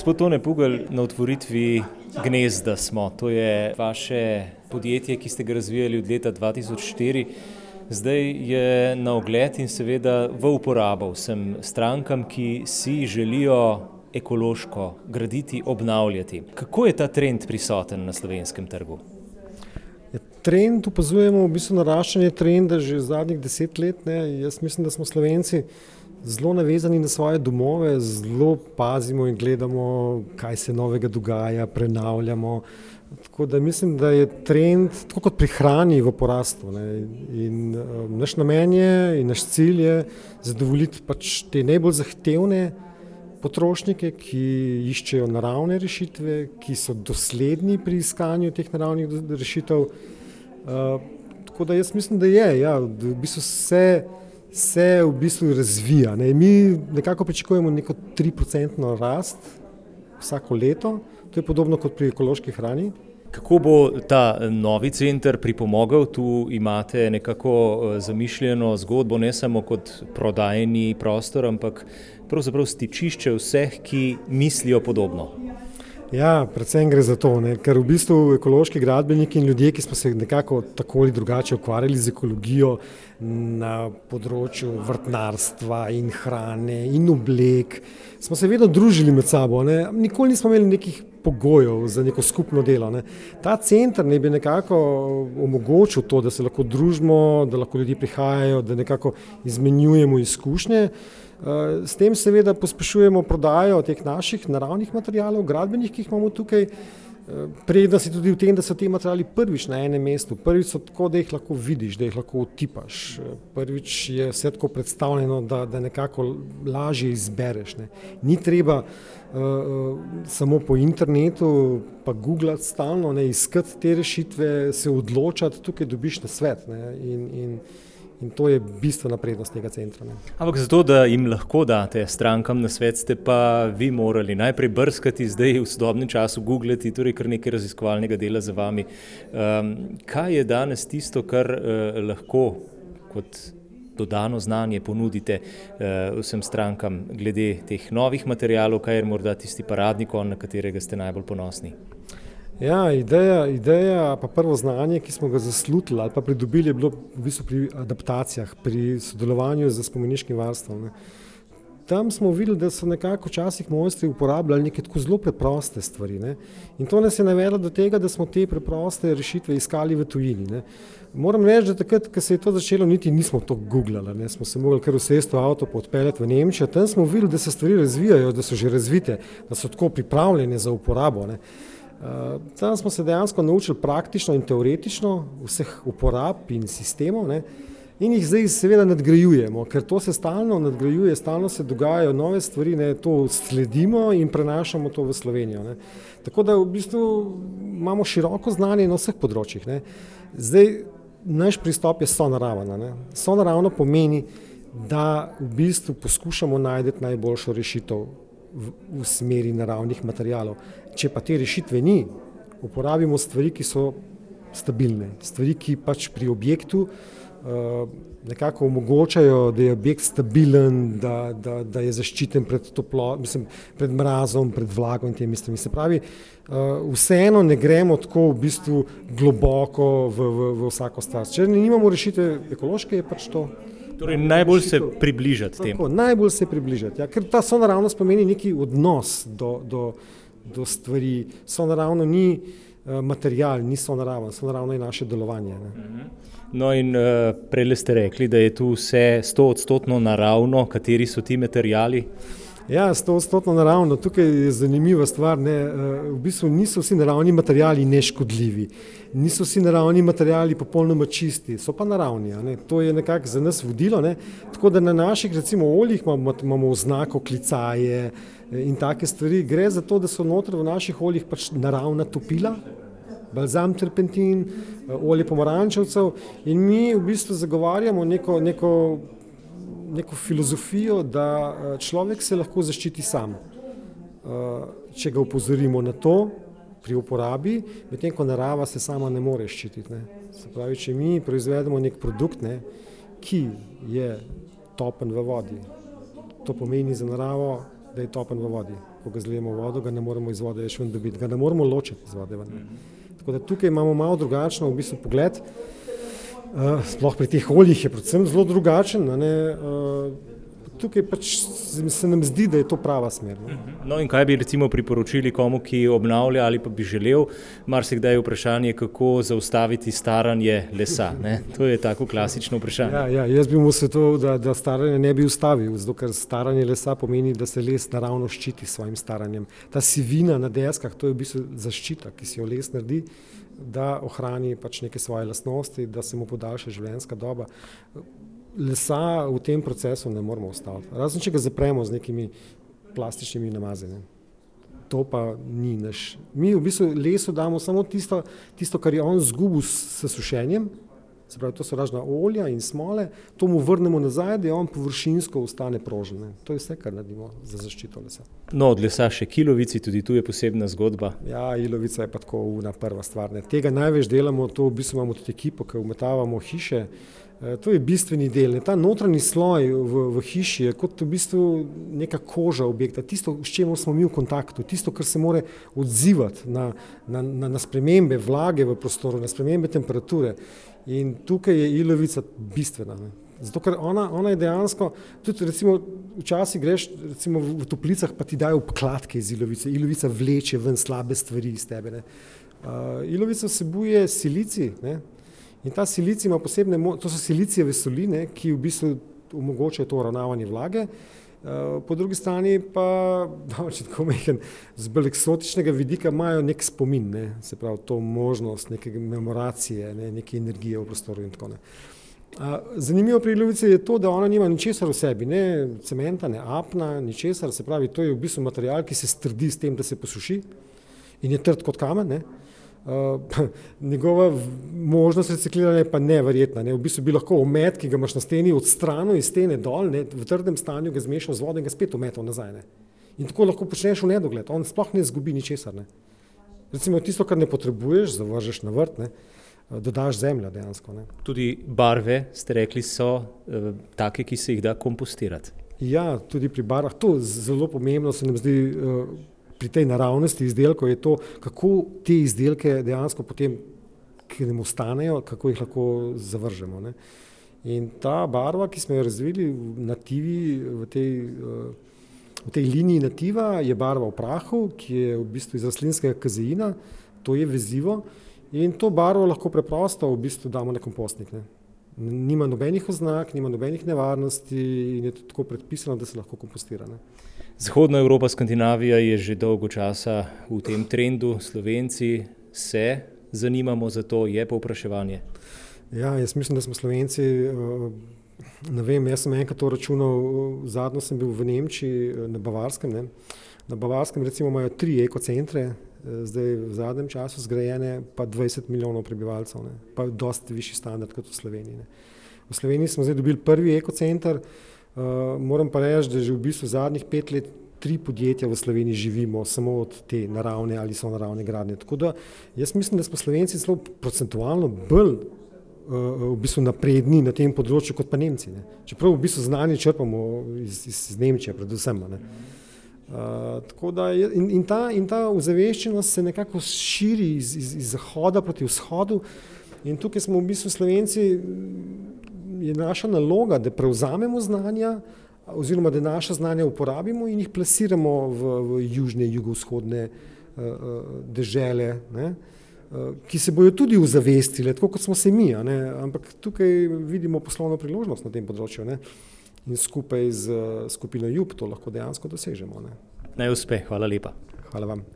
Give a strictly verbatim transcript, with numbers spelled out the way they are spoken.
Gospod Tone Pugalj, na otvoritvi Gnezda smo. To je vaše podjetje, ki ste ga razvijali od leta dva tisoč štiri. Zdaj je na ogled in seveda v uporabo vsem strankam, ki si želijo ekološko graditi, obnavljati. Kako je ta trend prisoten na slovenskem trgu? Trend opazujemo, v bistvu naraščanje trenda že zadnjih deset let. Ne. Jaz mislim, da smo Slovenci zelo navezani na svoje domove, zelo pazimo in gledamo, kaj se novega dogaja, prenavljamo. Tako da mislim, da je trend, tako kot pri hrani, v porastu. Ne. In uh, naš namen je in naš cilj je zadovoljiti pač te najbolj zahtevne potrošnike, ki iščejo naravne rešitve, ki so dosledni pri iskanju teh naravnih rešitev. Uh, tako da jaz mislim, da je, ja, da v bistvu se, se v bistvu razvija. Ne. Mi nekako pričakujemo neko triprocentno rast vsako leto, to je podobno kot pri ekološki hrani. Kako bo ta novi center pripomogel? Tu imate nekako zamišljeno zgodbo ne samo kot prodajni prostor, ampak pravzaprav stičišče vseh, ki mislijo podobno. Ja, predvsem gre za to, ne, ker v bistvu ekološki gradbeniki in ljudje, ki smo se nekako tako ali drugače ukvarjali z ekologijo na področju vrtnarstva in hrane in oblek, smo se vedno družili med sabo, ne. Nikoli nismo imeli nekih pogojev za neko skupno delo. Ne. Ta center ne bi nekako omogočil to, da se lahko družimo, da lahko ljudje prihajajo, da nekako izmenjujemo izkušnje. S tem seveda pospešujemo prodajo teh naših naravnih materialov, gradbenih, ki jih imamo tukaj. Prednost je tudi v tem, da so ti materiali prvič na enem mestu. Prvič so tako, da jih lahko vidiš, da jih lahko utipaš. Prvič je vse tako predstavljeno, da, da nekako lažje izbereš. Ne. Ni treba uh, samo po internetu pa googlati stalno, ne, iskati te rešitve, se odločati, tukaj dobiš nasvet. Ne, in, in In to je bistvena prednost tega centra. Ne. Ampak zato, da jim lahko date strankam nasvet, ste pa vi morali najprej brskati, zdaj v sodobnem času googlati, torej kar nekaj raziskovalnega dela za vami. Um, kaj je danes tisto, kar uh, lahko kot dodano znanje ponudite uh, vsem strankam glede teh novih materialov, kaj je morda tisti paradni konj, na katerega ste najbolj ponosni? Ja, ideja, ideja pa prvo znanje, ki smo ga zaslutili ali pa pridobili, je bilo v bistvu pri adaptacijah, pri sodelovanju z spomeniškim varstvom. Ne. Tam smo videli, da so nekako včasih mojstri uporabljali neke tako zelo preproste stvari. Ne. In to nas je navedlo do tega, da smo te preproste rešitve iskali v tujini. Ne. Moram reči, da takrat, ko se je to začelo, niti nismo to googlali. Ne. Smo se mogli kar usesti v avto pa odpeljati v Nemčijo. Tam smo videli, da se stvari razvijajo, da so že razvite, da so tako pripravljene za uporabo. Ne. Uh, tam smo se dejansko naučili praktično in teoretično vseh uporab in sistemov, ne, in jih zdaj seveda nadgrajujemo, ker to se stalno nadgrajuje, stalno se dogajajo nove stvari, ne, to sledimo in prenašamo to v Slovenijo. Ne. Tako da v bistvu imamo široko znanje na vseh področjih. Ne. Zdaj, naš pristop je sonaravna. Ne. Sonaravno pomeni, da v bistvu poskušamo najti najboljšo rešitev v, v smeri naravnih materialov. Če pa te rešitve ni, uporabimo stvari, ki so stabilne, stvari, ki pač pri objektu uh, nekako omogočajo, da je objekt stabilen, da, da, da je zaščiten pred toplo, mislim, pred mrazom, pred vlago in temi stvarmi. Se pravi, uh, vseeno ne gremo tako v bistvu globoko v, v, v vsako stvar. Če nimamo rešitve ekološke, je pač to. Torej, najbolj se približati tem. Tako, najbolj se približati, ja, ker ta sonaravnost pomeni neki odnos do, do do stvari. Sonaravno ni uh, material, ni sonaraven, sonaravno je naše delovanje. Ne. No in uh, prej ste rekli, da je tu vse stoodstotno naravno. Kateri so ti materiali? Ja, stoodstotno naravno. Tukaj je zanimiva stvar. Ne. V bistvu niso vsi naravni materiali neškodljivi. Niso vsi naravni materiali popolnoma čisti. So pa naravni. Ne. To je nekako za nas vodilo. Ne. Tako da na naših recimo oljih imamo, imamo oznako klicaje in take stvari. Gre za to, da so noter v naših oljih pač naravna topila, balzam terpentin, olje pomarančevcev in mi v bistvu zagovarjamo neko, neko neko filozofijo, da človek se lahko zaščiti sam, če ga opozorimo na to pri uporabi, medtem ko narava se sama ne more ščititi. Ne. Se pravi, če mi proizvedemo nek produkt, ne, ki je topen v vodi, to pomeni za naravo da je topen v vodi. Ko ga zlijemo v vodo, ga ne moremo iz vode več ven dobiti, ga ne moremo ločiti iz vode ven. Mm-hmm. Tako da tukaj imamo malo drugačno v bistvu pogled. Uh, sploh pri teh oljih je predvsem zelo drugačen. Ne, uh, tukaj pač se nam zdi, da je to prava smer. Ne. No in kaj bi recimo priporočili komu, ki obnavlja ali pa bi želel? Marsikdaj je vprašanje, kako zaustaviti staranje lesa. Ne? To je tako klasično vprašanje. Ja, ja, jaz bi mu svetoval, da, da staranje ne bi ustavil, zato ker staranje lesa pomeni, da se les naravno ščiti s svojim staranjem. Ta sivina na deskah, to je v bistvu zaščita, ki si jo les naredi, da ohrani pač neke svoje lastnosti, da se mu podaljša življenjska doba. Lesa v tem procesu ne moramo ustaviti, razen če ga zapremo z nekimi plastičnimi namazi. Ne. To pa ni naš. Mi v bistvu lesu damo samo tisto, tisto kar je on zgubil s sušenjem, se pravi, to so razna olja in smole, to mu vrnemo nazaj, da je on površinsko ostane prožen. Ne. To je vse, kar naredimo za zaščito lesa. No, od lesa še kilovici, tudi tu je posebna zgodba. Ja, ilovica je pa tako una prva stvar. Ne. Tega največ delamo, to v bistvu imamo tudi ekipo, ki umetavamo hiše. To je bistveni del. Ta notranji sloj v, v hiši je kot v bistvu neka koža objekta, tisto, s čemer smo mi v kontaktu, tisto, kar se more odzivati na, na, na, na spremembe vlage v prostoru, na spremembe temperature. In tukaj je ilovica bistvena. Ne. Zato, ker ona, ona je dejansko, tudi recimo včasih greš recimo v, v toplicah, pa ti dajo obkladke iz ilovice. Ilovica vleče ven slabe stvari iz tebe. Ne. Uh, ilovica vsebuje silicij, ne. In ta silicij ima posebne, to so silicijeve soli, ne, ki v bistvu omogočajo to uravnavanje vlage. Po drugi strani pa, da če tako mehen, z bolj eksotičnega vidika imajo nek spomin, ne, se pravi to možnost neke memoracije, ne, neke energije v prostoru in tako ne. Zanimivo pri ilovici je to, da ona nima ničesar v sebi, ne cementa, ne apna, ničesar, se pravi, to je v bistvu material, ki se strdi s tem, da se posuši in je trd kot kamen, ne. Uh, njegova možnost recikliranja je pa neverjetna. Ne? V bistvu bi lahko omet, ki ga imaš na steni, odstranil iz stene dol, ne? V trdem stanju ga zmešal z vodo in ga spet ometal nazaj. Ne? In tako lahko počneš v nedogled. On sploh ne zgubi ničesar. Ne? Recimo tisto, kar ne potrebuješ, zavržeš na vrt, ne? Dodaš zemljo dejansko. Ne? Tudi barve, ste rekli, so uh, take, ki se jih da kompostirati. Ja, tudi pri barvah. To zelo pomembno se nam zdi uh, pri tej naravnosti izdelkov je to, kako te izdelke dejansko potem, ki nam ostanejo, kako jih lahko zavržemo. Ne. In ta barva, ki smo jo razvili v nativi, v tej, v tej liniji nativa, je barva v prahu, ki je v bistvu iz rastlinskega kazeina, to je vezivo in to barvo lahko preprosto v bistvu damo na kompostnik. Ne. Nima nobenih oznak, nima nobenih nevarnosti in je tako predpisano, da se lahko kompostira. Ne. Zahodna Evropa, Skandinavija je že dolgo časa v tem trendu, Slovenci se zanimamo za to, je povpraševanje. Ja, jaz mislim, da smo Slovenci, ne vem, jaz sem enkrat to računal, zadnjo sem bil v Nemčiji, na Bavarskem, ne. Na Bavarskem recimo imajo tri ekocentre, zdaj v zadnjem času zgrajene pa dvajset milijonov prebivalcev, ne. Pa dosti višji standard kot v Sloveniji. Ne. V Sloveniji smo zdaj dobili prvi ekocenter. Uh, moram pa reči, da že v bistvu zadnjih pet let tri podjetja v Sloveniji živimo samo od te naravne ali so naravne gradnje. Tako da jaz mislim, da smo Slovenci celo procentualno bolj uh, v bistvu napredni na tem področju kot pa Nemci. Ne. Čeprav v bistvu znanje črpamo iz, iz Nemčije predvsem. Ne. Uh, tako da je, in, in, ta, in ta ozaveščenost se nekako širi iz, iz, iz zahoda proti vzhodu in tukaj smo v bistvu Slovenci, je naša naloga, da prevzamemo znanja oziroma da naša znanja uporabimo in jih plasiramo v, v južne, jugovzhodne uh, dežele, ne, uh, ki se bojo tudi ozavestile, tako kot smo se mi, ne, ampak tukaj vidimo poslovno priložnost na tem področju, ne, in skupaj z uh, skupino Jub to lahko dejansko dosežemo. Ne. Naj uspe, hvala lepa. Hvala vam.